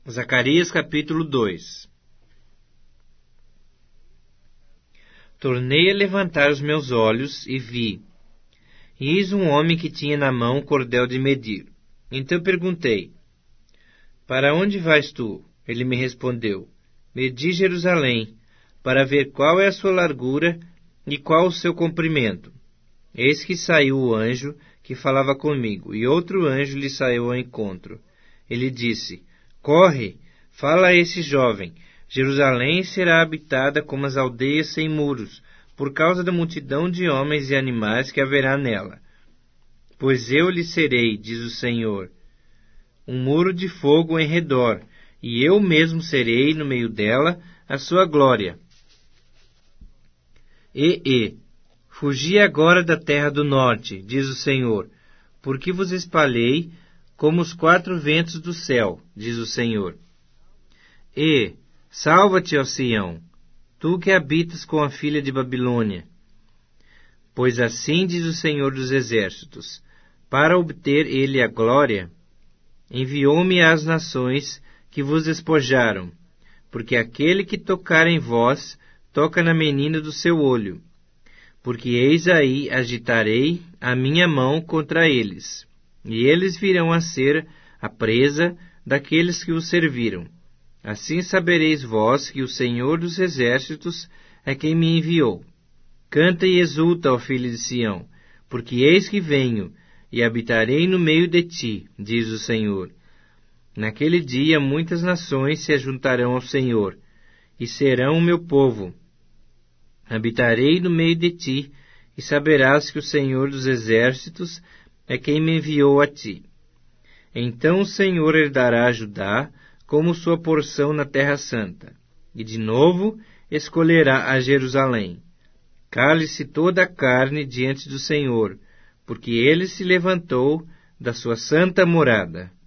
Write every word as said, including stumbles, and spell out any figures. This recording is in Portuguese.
Zacarias capítulo dois. Tornei a levantar os meus olhos e vi, e eis um homem que tinha na mão um cordel de medir. Então perguntei, para onde vais tu? Ele me respondeu, medi Jerusalém, para ver qual é a sua largura e qual o seu comprimento. Eis que saiu o anjo que falava comigo, e outro anjo lhe saiu ao encontro. Ele disse, corre, fala a esse jovem, Jerusalém será habitada como as aldeias sem muros, por causa da multidão de homens e animais que haverá nela. Pois eu lhe serei, diz o Senhor, um muro de fogo em redor, e eu mesmo serei no meio dela a sua glória. E, e, fugi agora da terra do norte, diz o Senhor, porque vos espalhei como os quatro ventos do céu, diz o Senhor. E, salva-te, ó Sião, tu que habitas com a filha de Babilônia. Pois assim diz o Senhor dos Exércitos, para obter ele a glória, enviou-me às nações que vos despojaram, porque aquele que tocar em vós, toca na menina do seu olho, porque eis aí agitarei a minha mão contra eles, e eles virão a ser a presa daqueles que os serviram. Assim sabereis vós que o Senhor dos Exércitos é quem me enviou. Canta e exulta, ó filho de Sião, porque eis que venho, e habitarei no meio de ti, diz o Senhor. Naquele dia muitas nações se ajuntarão ao Senhor, e serão o meu povo. Habitarei no meio de ti, e saberás que o Senhor dos Exércitos é quem me enviou a ti. Então o Senhor herdará Judá como sua porção na terra santa, e de novo escolherá a Jerusalém. Cale-se toda a carne diante do Senhor, porque ele se levantou da sua santa morada.